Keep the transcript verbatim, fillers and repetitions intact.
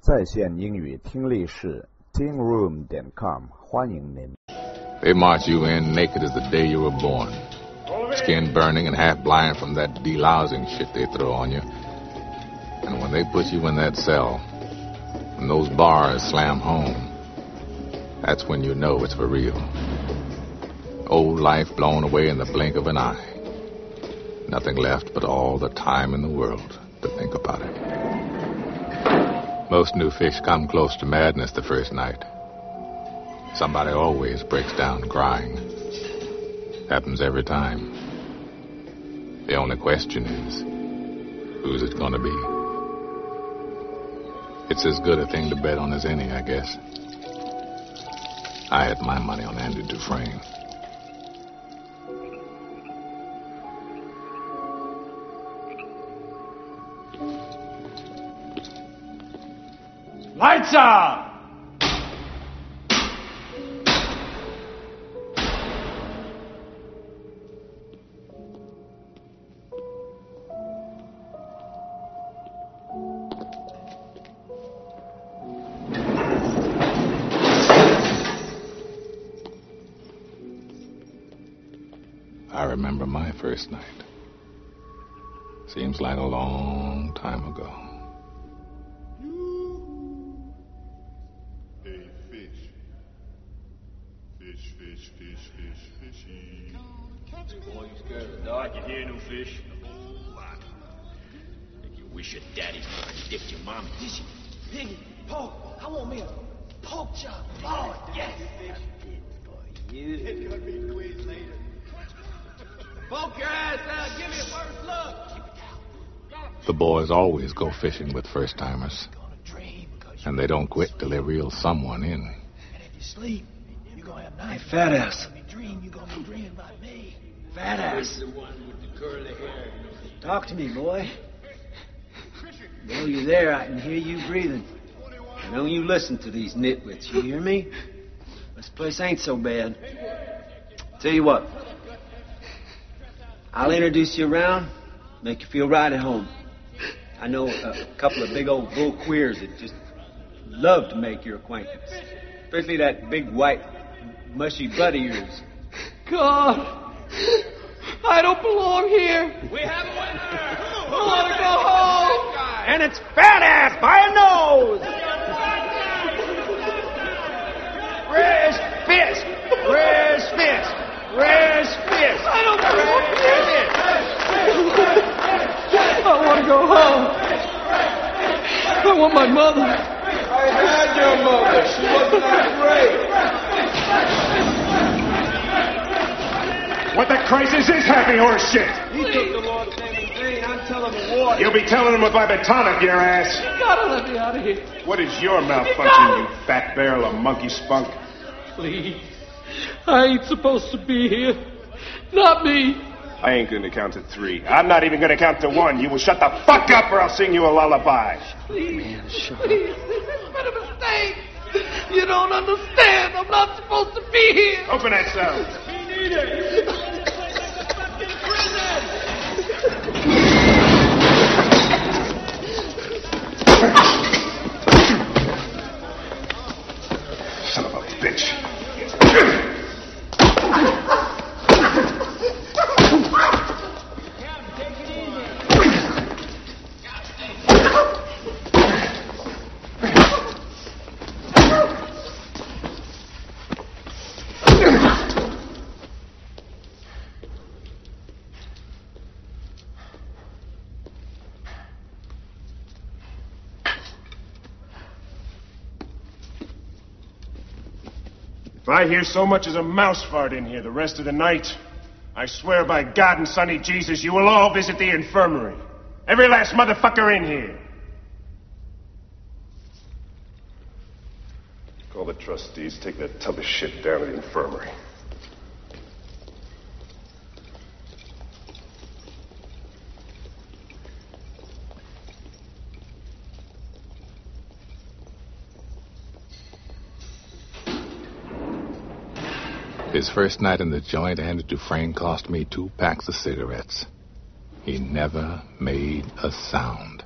在线英语听力室 ting room 点 com 欢迎您。 They march you in naked as the day you were born. Skin burning and half blind from that delousing shit they throw on you. And when they put you in that cell, when those bars slam home, that's when you know it's for real. Old life blown away in the blink of an eye. Nothing left but all the time in the world to think about it. Most new fish come close to madness the first night. Somebody always breaks down crying. Happens every time. The only question is, who's it gonna be? It's as good a thing to bet on as any, I guess. I had my money on Andy Dufresne. Lights out! I remember my first night. Seems like a long time ago. Hey, fish. Fish, fish, fish, fish, fishy. Boy, you scared of the dark? You hear no fish? Oh, I think you wish your daddy could dipped your mommy. Dizzy, piggy, pork. I want me a pork chop. Oh, yes. Fish. For you. It's gonna be quiz later. Poke your ass out. Give me a first look. The boys always go fishing with first-timers. And they don't quit till they reel someone in. And if you sleep, you're gonna have nice. Hey, fat ass. If you dream, you're gonna be dreaming about me. Fat ass. The one with the curly hair. Talk to me, boy. Though you're there, I can hear you breathing. And don't you listen to these nitwits, you hear me? This place ain't so bad. Tell you what. I'll introduce you around, make you feel right at home. I know a couple of big old bull queers that just love to make your acquaintance. Especially that big white mushy butt of yours. God, I don't belong here. We have a winner! I want to go home. And it's fat ass by a nose! Where's Fisk? Where's Fisk? Where's Fisk? I don't belong here. I want to go home. I want my mother. I had your mother. She wasn't that great. What the Christ is this happy horse shit? He took the Lord's name in vain. I'm telling the war. You'll be telling him if I batonic your ass. You gotta let me out of here. What is your malfunction, you fat barrel of monkey spunk? Please. I ain't supposed to be here. Not me. I ain't gonna count to three. I'm not even gonna count to one. You will shut the fuck up or I'll sing you a lullaby. Please. Man, shut Please. Up. This has been a mistake. You don't understand. I'm not supposed to be here. Open that cell. He needed it. Son of a bitch. If I hear so much as a mouse fart in here the rest of the night, I swear by God and Sonny Jesus, you will all visit the infirmary. Every last motherfucker in here. Call the trustees, take that tub of shit down to the infirmary. His first night in the joint, Andy Dufresne cost me two packs of cigarettes. He never made a sound.